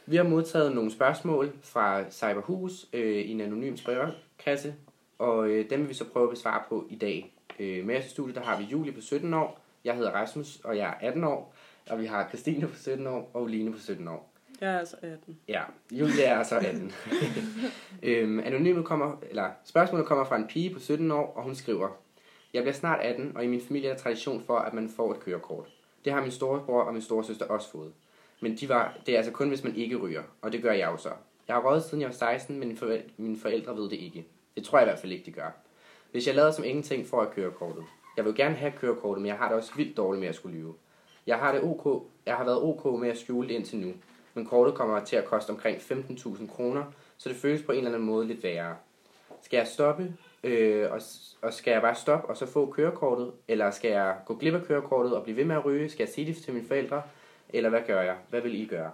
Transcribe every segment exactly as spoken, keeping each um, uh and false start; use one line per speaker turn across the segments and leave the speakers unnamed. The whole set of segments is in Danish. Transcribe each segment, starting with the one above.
Vi har modtaget nogle spørgsmål fra Cyberhus øh, i en anonym spørgekasse, og øh, dem vil vi så prøve at besvare på i dag. Øh, med os i studiet, der har vi Julie på sytten år, jeg hedder Rasmus, og jeg er atten år, og vi har Christine på sytten år, og Line på sytten år.
Jeg er altså atten.
Ja, Julie er altså atten. øhm, anonymet kommer, eller spørgsmålet kommer fra en pige på sytten år, og hun skriver: Jeg bliver snart atten, og i min familie er der tradition for, at man får et kørekort. Det har min storebror og min storesøster også fået. Men de var, det er altså kun, hvis man ikke ryger, og det gør jeg jo så. Jeg har røget siden jeg var seksten, men mine forældre ved det ikke. Det tror jeg i hvert fald ikke, de gør. Hvis jeg lader som ingenting, får jeg kørekortet. Jeg vil gerne have kørekortet, men jeg har det også vildt dårligt med at skulle lyve. Jeg har, det OK, jeg har været ok med at skjule det indtil nu, men kortet kommer til at koste omkring femten tusind kroner, så det føles på en eller anden måde lidt værre. Skal jeg stoppe, øh, og, og skal jeg bare stoppe og så få kørekortet, eller skal jeg gå glip af kørekortet og blive ved med at ryge? Skal jeg sige det til mine forældre, eller hvad gør jeg? Hvad vil I gøre?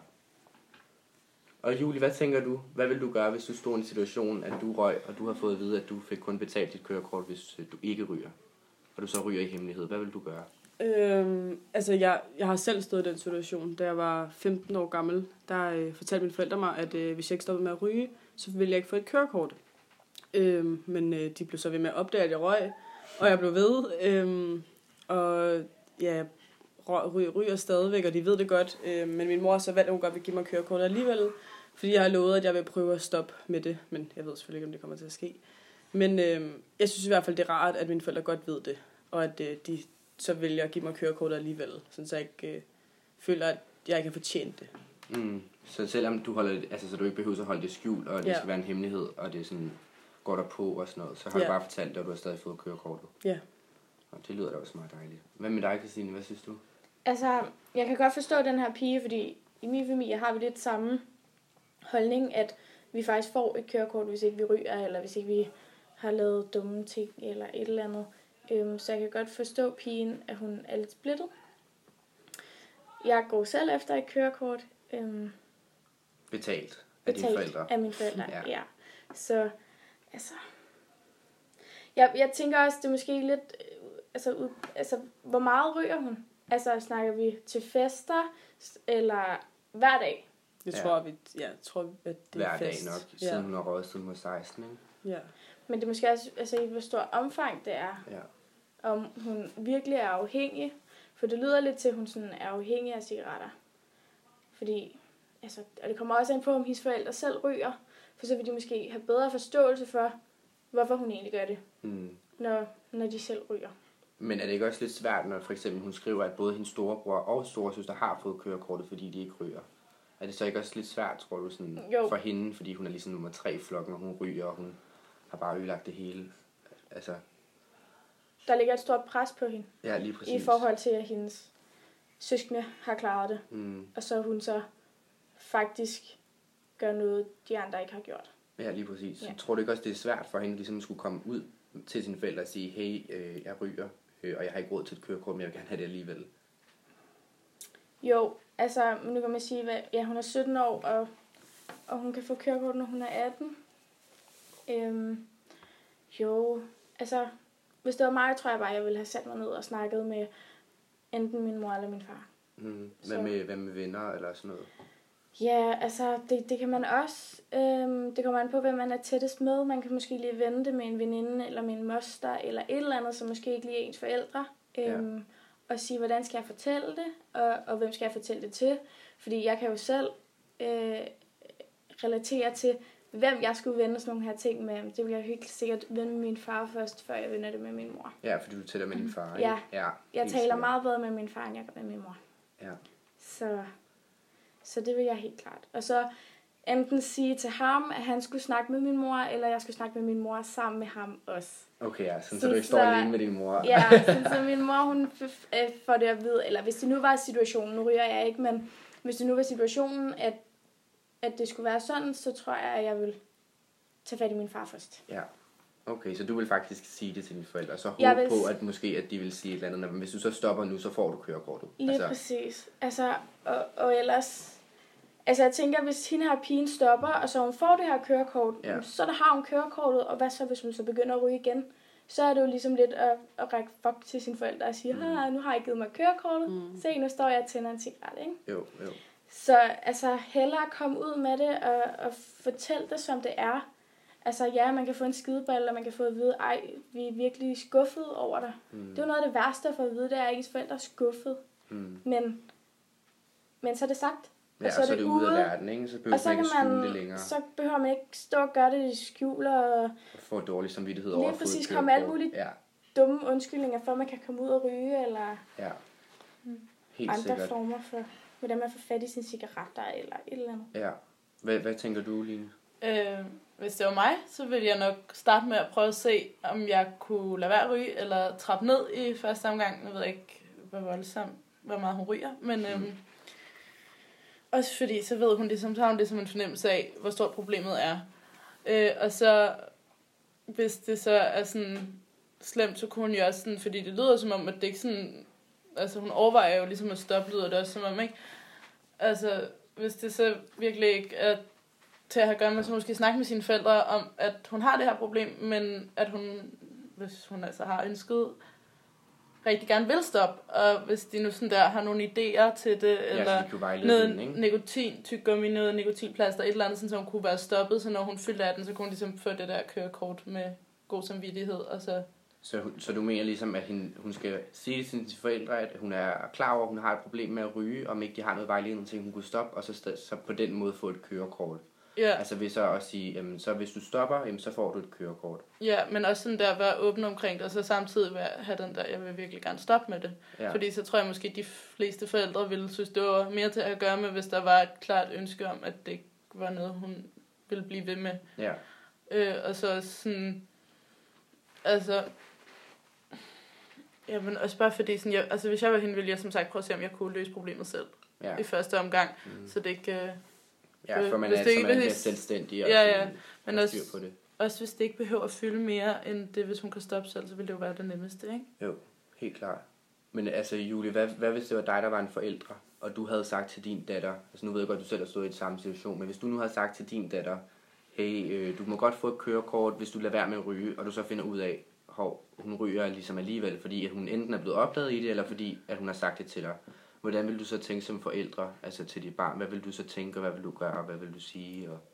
Og Julie, hvad tænker du? Hvad vil du gøre, hvis du stod i en situation, at du røg, og du har fået at vide, at du fik kun betalt dit kørekort, hvis du ikke ryger, og du så ryger i hemmelighed? Hvad vil du gøre?
Øhm, altså, jeg, jeg har selv stået i den situation. Da jeg var femten år gammel, der øh, fortalte mine forældre mig, at øh, hvis jeg ikke stoppede med at ryge, så ville jeg ikke få et kørekort. Øhm, men øh, de blev så ved med at opdage, at jeg røg, og jeg blev ved. Øhm, og ja, jeg ryger, ryger stadigvæk, og de ved det godt. Øhm, men min mor så valgte, at hun godt vil give mig kørekortet alligevel, fordi jeg har lovet, at jeg vil prøve at stoppe med det. Men jeg ved selvfølgelig ikke, om det kommer til at ske. Men øh, jeg synes i hvert fald, det er rart, at mine forældre godt ved det, og at øh, de så vælger at give mig kørekortet alligevel, så jeg ikke øh, føler, at jeg ikke har fortjent det.
Mm. Så selvom du holder det, altså så du ikke behøver at holde det skjult, og det ja. skal være en hemmelighed, og det sådan går der på og sådan noget, så har ja. du bare fortalt det, og du har stadig fået kørekortet.
Ja.
Og det lyder da også meget dejligt. Hvad med dig, Christine? Hvad synes du?
Altså, jeg kan godt forstå den her pige, fordi i min familie har vi lidt samme holdning, at vi faktisk får et kørekort, hvis ikke vi ryger, eller hvis ikke vi har lavet dumme ting, eller et eller andet. Øhm, så jeg kan godt forstå pigen, at hun er lidt splittet. Jeg går selv efter et kørekort. Øhm,
betalt af
betalt
dine forældre?
af mine forældre,
ja.
ja. Så, altså... Jeg, jeg tænker også, det er måske lidt... Altså, ud, altså, hvor meget ryger hun? Altså, snakker vi til fester, eller hver dag?
Jeg
ja.
tror, vi, ja, jeg tror, at det
hver
er fest.
dag nok, siden ja. hun har røget siden hun var seksten, ikke?
Ja.
Men det er måske også, altså, i hvor stor omfang det er.
Ja.
Om hun virkelig er afhængig. For det lyder lidt til, at hun sådan er afhængig af cigaretter. Fordi, altså, og det kommer også an på, om hendes forældre selv ryger. For så vil de måske have bedre forståelse for, hvorfor hun egentlig gør det,
mm.
når, når de selv ryger.
Men er det ikke også lidt svært, når for eksempel hun skriver, at både hendes storebror og storesøster har fået kørekortet, fordi de ikke ryger? Er det så ikke også lidt svært, tror du, sådan, for hende, fordi hun er ligesom nummer tre i flokken, og hun ryger, og hun har bare ødelagt det hele? Altså...
Der ligger et stort pres på hende.
Ja, lige præcis.
I forhold til, at hendes søskende har klaret det.
Mm.
Og så hun så faktisk gør noget, de andre ikke har gjort.
Ja, lige præcis.
Ja.
Jeg tror du ikke også, det er svært for hende ligesom at skulle komme ud til sine forældre og sige, hey, øh, jeg ryger, øh, og jeg har ikke råd til et kørekort, men jeg vil gerne have det alligevel?
Jo, altså, nu kan man sige, at ja, hun er sytten år, og, og hun kan få kørekort, når hun er atten. Øhm, jo, altså, hvis det var mig, tror jeg bare, jeg ville have sat mig ned og snakket med enten min mor eller min far.
Mm. Hvad, med, hvad med venner eller sådan noget?
Ja, altså, det, det kan man også. Øhm, det kommer an på, hvem man er tættest med. Man kan måske lige vende det med en veninde, eller med en moster, eller et eller andet, som måske ikke lige er ens forældre. Øhm, ja. Og sige, hvordan skal jeg fortælle det, og, og hvem skal jeg fortælle det til. Fordi jeg kan jo selv øh, relatere til, hvem jeg skulle vende sådan nogle her ting med. Det vil jeg helt sikkert vende med min far først, før jeg vender det med min mor.
Ja, fordi du tæller med din far, ikke?
Ja,
ja
jeg taler sikkert meget bedre med min far, end jeg gør med min mor.
Ja.
Så, så det vil jeg helt klart. Og så enten sige til ham, at han skulle snakke med min mor, eller jeg skulle snakke med min mor sammen med ham også.
Okay, ja, sådan, så, så du ikke står alene med din mor.
Ja, sådan, så min mor, hun får det at vide, eller hvis det nu var situationen, nu ryger jeg ikke, men hvis det nu var situationen, at, at det skulle være sådan, så tror jeg, at jeg vil tage fat i min far først.
Ja, okay, så du vil faktisk sige det til dine forældre, og så håbe vil... på, at måske at de vil sige et eller andet, men hvis du så stopper nu, så får du kørekortet.
Lige
altså...
præcis. Altså, og, og ellers... Altså, jeg tænker, hvis hende her pigen stopper, og så hun får det her kørekort, ja. så der har hun kørekortet, og hvad så, hvis hun så begynder at ryge igen? Så er det jo ligesom lidt at, at række fuck til sine forældre og sige, mm. nu har jeg givet mig kørekortet, mm. se, nu står jeg og tænder en cigaret, ikke?
Jo, jo.
Så altså hellere komme ud med det og, og fortælle det, som det er. Altså ja, man kan få en skideball, og man kan få at vide, ej, vi er virkelig skuffet over dig. Mm. Det er jo noget af det værste at få at vide, det er, at ens forældre er skuffet. Mm. Men, men så er det sagt.
Ja, og så, og så er det ude af verden, ikke? Så behøver
så
man ikke skjule
man,
det længere.
Så behøver man ikke stå og gøre det i skjul og...
Og få dårlig samvittighed over at få et
præcis
kørekort.
komme alle mulige
ja.
dumme undskyldninger for, at man kan komme ud og ryge, eller
ja. Helt
andre
sikkert.
former for, hvordan man får fat i sine cigaretter, eller et eller andet.
Ja. Hvad, hvad tænker du, Line?
Øh, hvis det var mig, så ville jeg nok starte med at prøve at se, om jeg kunne lade være at ryge, eller trappe ned i første omgang. Jeg ved ikke, hvor voldsomt, hvor meget hun ryger, men øhm, mm. også fordi, så ved hun ligesom, så har hun det som en fornemmelse af, hvor stort problemet er. Øh, og så, hvis det så er sådan slemt, så kunne hun jo også sådan, fordi det lyder som om, at det ikke sådan, altså hun overvejer jo ligesom at stoppe, lyder det også som om, ikke? Altså, hvis det så virkelig ikke er til at have gøre med, så måske snakke med sine forældre om, at hun har det her problem, men at hun, hvis hun altså har ønsket, rigtig gerne vil stoppe, og hvis de nu sådan der har nogle idéer til det, ja, eller noget hende, nikotin, tyggegummi, noget nikotinplaster, et eller andet, sådan, så hun kunne være stoppet, så når hun fyldte atten, så kunne hun ligesom få det der kørekort med god samvittighed, og så...
Så, så du mener ligesom, at hende, hun skal sige til sine forældre, at hun er klar over, at hun har et problem med at ryge, om ikke de har noget vejledning til, at hun kunne stoppe, og så, så på den måde få et kørekort? Ja. Altså vil så også sige, jamen, så hvis du stopper, jamen, så får du et kørekort.
Ja, men også sådan der, være åben omkring det, og så samtidig være, have den der, jeg vil virkelig gerne stoppe med det. Ja. Fordi så tror jeg måske, de fleste forældre ville synes, det var mere til at gøre med, hvis der var et klart ønske om, at det ikke var noget, hun ville blive ved med.
Ja.
Øh, og så sådan, altså, jamen også bare fordi, sådan, jeg, altså hvis jeg var hende, ville jeg som sagt prøve at se, om jeg kunne løse problemet selv. Ja. I første omgang, mm. så det ikke... Øh,
Ja, for man er, det, så man er mere selvstændig og
ja, ja. Men
også, på det.
Også hvis det ikke behøver at fylde mere end det, hvis hun kan stoppe selv, så vil det jo være det nemmeste, ikke?
Jo, helt klart. Men altså, Julie, hvad, hvad hvis det var dig, der var en forældre, og du havde sagt til din datter, altså nu ved jeg godt, at du selv har stået i et samme situation, men hvis du nu havde sagt til din datter, hey, øh, du må godt få et kørekort, hvis du lader være med at ryge, og du så finder ud af, hov, hun ryger ligesom alligevel, fordi at hun enten er blevet opdaget i det, eller fordi at hun har sagt det til dig. Hvordan vil du så tænke som forældre, altså til dit barn? Hvad vil du så tænke, og hvad vil du gøre, og hvad vil du sige? Og...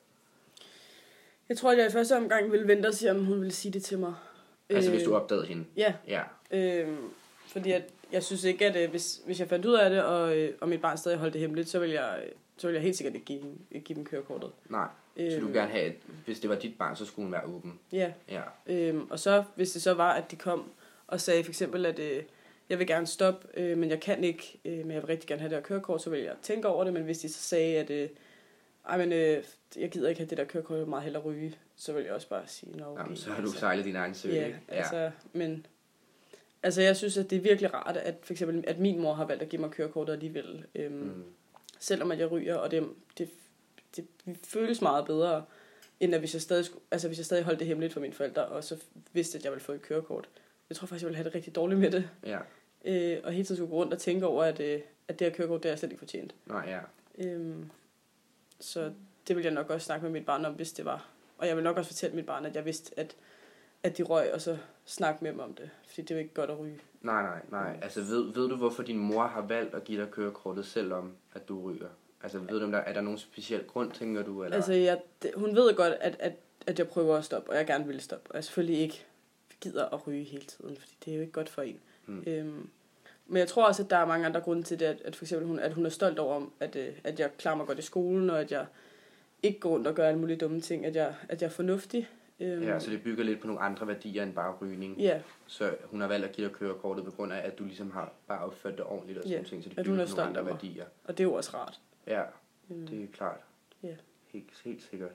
Jeg tror, at jeg i første omgang ville vente og se, om hun ville sige det til mig.
Altså øh, hvis du opdagede hende?
Ja.
ja.
Øh, fordi at, jeg synes ikke, at øh, hvis, hvis jeg fandt ud af det, og, øh, og mit barn stadig holdt det hemmeligt, så vil jeg, så vil jeg helt sikkert ikke give, ikke give dem kørekortet.
Nej, øh, så du vil gerne have, at hvis det var dit barn, så skulle hun være åben?
Ja.
ja.
Øh, og så, hvis det så var, at de kom og sagde for eksempel, at... Øh, jeg vil gerne stoppe, øh, men jeg kan ikke, øh, men jeg vil rigtig gerne have det der kørekort, så vil jeg tænke over det, men hvis de så sagde, at øh, ej, men, øh, jeg gider ikke have det der kørekort, jeg vil meget hellere ryge, så vil jeg også bare sige, no,
jamen, så har du sejlet din egen sø,
ja,
ikke? Ja,
altså, men altså, jeg synes, at det er virkelig rart, at for eksempel, at min mor har valgt at give mig kørekortet alligevel, øhm, mm. selvom at jeg ryger, og det, det, det, det føles meget bedre, end at hvis jeg stadig, altså, hvis jeg stadig holdt det hemmeligt for mine forældre, og så vidste, at jeg ville få et kørekort. Jeg tror faktisk, jeg ville have det rigtig dårligt med det.
Ja.
Øh, og hele tiden skulle gå rundt og tænke over, at, øh, at det her kørekort, det er slet ikke fortjent.
Nej, ja.
Øhm, så det vil jeg nok også snakke med mit barn om, hvis det var. Og jeg vil nok også fortælle mit barn, at jeg vidste, at, at de røg, og så snakke med dem om det. Fordi det er jo ikke godt at ryge.
Nej, nej, nej. Altså ved, ved du, hvorfor din mor har valgt at give dig kørekortet, selvom at du ryger? Altså ved du, om der, er der nogen speciel grund, tænker du? Eller?
Altså jeg, det, hun ved godt, at, at, at jeg prøver at stoppe, og jeg gerne vil stoppe. Og jeg selvfølgelig ikke gider at ryge hele tiden, fordi det er jo ikke godt for en. Hmm. Øhm, men jeg tror også, at der er mange andre grunde til det, at, at for eksempel hun, at hun er stolt over, at, at jeg klarer mig godt i skolen, og at jeg ikke går rundt og gør alle mulige dumme ting, at jeg, at jeg er fornuftig. Øhm,
ja, så det bygger lidt på nogle andre værdier end bare rygning.
Ja.
Så hun har valgt at give dig kørekortet på grund af, at du ligesom har bare opført det ordentligt og sådan
ja,
ting, så det
at
bygger
hun er
på nogle andre værdier.
Og det er jo også rart.
Ja, øhm, det er klart.
Ja.
Helt, helt sikkert.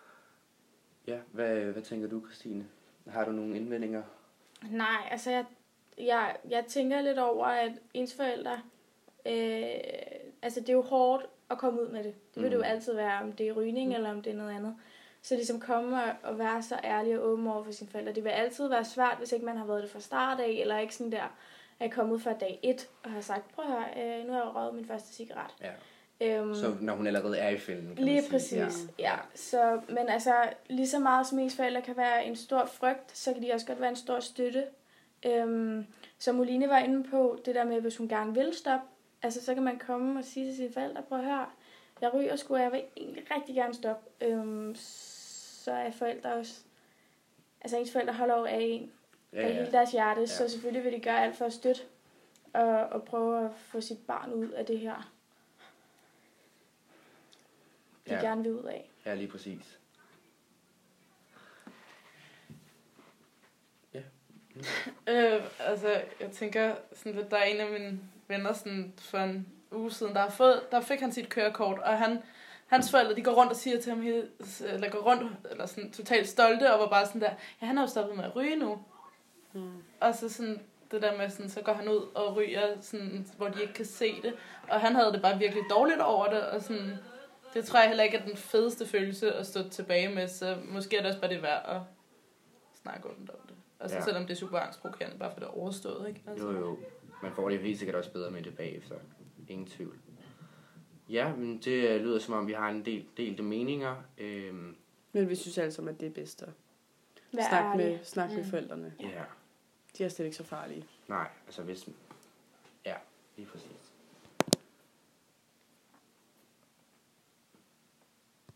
Ja, hvad, hvad tænker du, Christine? Har du nogle indvendinger?
Nej, altså jeg, jeg, jeg tænker lidt over, at ens forældre, øh, altså det er jo hårdt at komme ud med det. Det vil mm. det jo altid være, om det er rygning mm. eller om det er noget andet. Så ligesom komme og, og være så ærlig og åben over for sine forældre. Det vil altid være svært, hvis ikke man har været det fra start af, eller ikke sådan der, at komme ud fra dag et og have sagt, prøv at høre, øh, nu har jeg røget min første cigaret.
Ja.
Øhm,
så når hun allerede er i fælden, kan
lige
man sige.
præcis, ja. ja. Så, men altså, lige så meget som ens forældre kan være en stor frygt, så kan de også godt være en stor støtte. Øhm, som Oline var inde på, det der med, hvis hun gerne vil stoppe, altså så kan man komme og sige til sine forældre, prøv at høre, jeg ryger sgu, og jeg vil egentlig rigtig gerne stoppe. Øhm, så er forældre også, altså ens forældre holder over af en,
Ja,
af
ja.
hele deres hjerte,
Ja.
så selvfølgelig vil de gøre alt for at støtte, og, og prøve at få sit barn ud af det her, de
Ja.
gerne vil ud af.
Ja, lige præcis.
Øh, altså, jeg tænker, sådan lidt, der er en af mine venner sådan, for en uge siden, der, har fået, der fik han sit kørekort, og han, hans forældre, de går rundt og siger til ham, hele, eller går rundt, eller sådan totalt stolte, og var bare sådan der, ja, han har jo stoppet med at ryge nu.
Mm.
Og så sådan, det der med sådan, så går han ud og ryger, sådan, hvor de ikke kan se det, og han havde det bare virkelig dårligt over det, og sådan, det tror jeg heller ikke er den fedeste følelse at stå tilbage med, så måske er det også bare det værd at snakke om det. Altså
Ja.
selvom det er super angstprovokerende, bare for det er overstået, ikke? Altså.
Jo, jo. Man får det jo helt sikkert også bedre med det bagefter. Ingen tvivl. Ja, men det lyder som om, vi har en del delte meninger. Øhm,
Men vi synes alle sammen, at det er bedst at
Vær
snakke
ærlig.
med, snak med
Mm.
forældrene.
ja,
De er slet ikke så farlige.
nej, altså hvis... Ja, lige præcis.